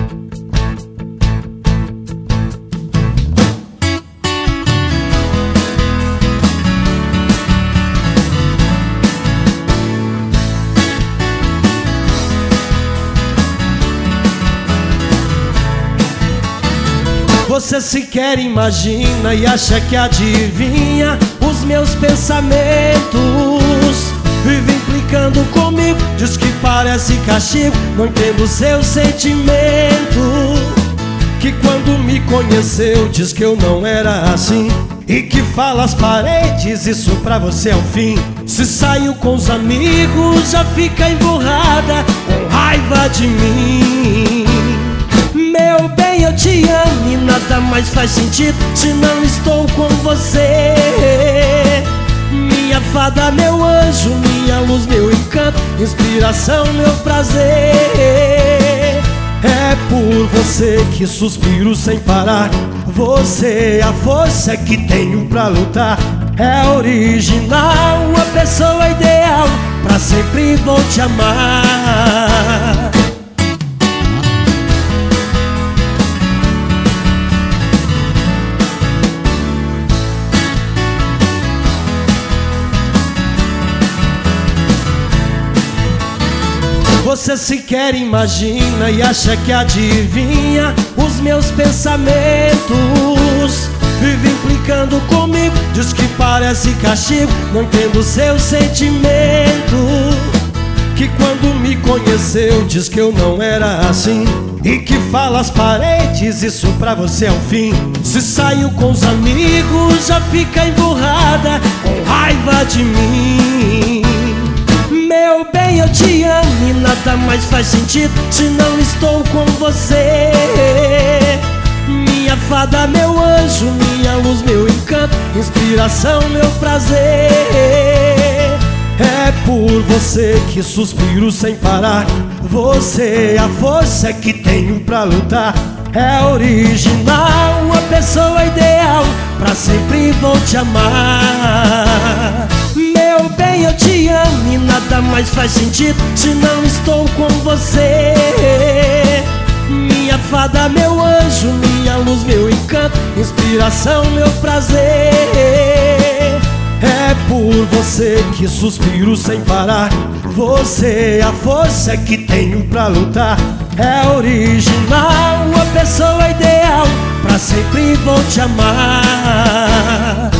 Você sequer imagina e acha que adivinha os meus pensamentos. Vive implicando comigo, diz que parece castigo. Não entendo seu sentimento. Que quando me conheceu diz que eu não era assim, e que fala às paredes, isso pra você é o fim. Se saiu com os amigos já fica emburrada, com raiva de mim. Meu bem, eu te amo e nada mais faz sentido se não estou com você. Minha fada, meu anjo, minha luz, meu encanto, inspiração, meu prazer. É por você que suspiro sem parar. Você é a força que tenho pra lutar. É original, a pessoa ideal, pra sempre vou te amar. Você sequer imagina e acha que adivinha os meus pensamentos. Vive implicando comigo, diz que parece castigo. Não entendo seu sentimento. Que quando me conheceu diz que eu não era assim, e que fala às paredes, isso pra você é o fim. Se saiu com os amigos já fica emburrada, com raiva de mim. Meu bem, eu te amo e nada mais faz sentido se não estou com você. Minha fada, meu anjo, minha luz, meu encanto, inspiração, meu prazer. É por você que suspiro sem parar. Você é a força que tenho pra lutar. É original, a pessoa ideal, pra sempre vou te amar. Meu bem, eu te amo e nada mais faz sentido se não estou com você. Minha fada, meu anjo, minha luz, meu encanto, inspiração, meu prazer. É por você que suspiro sem parar. Você é a força que tenho pra lutar. É original, a pessoa ideal, pra sempre vou te amar.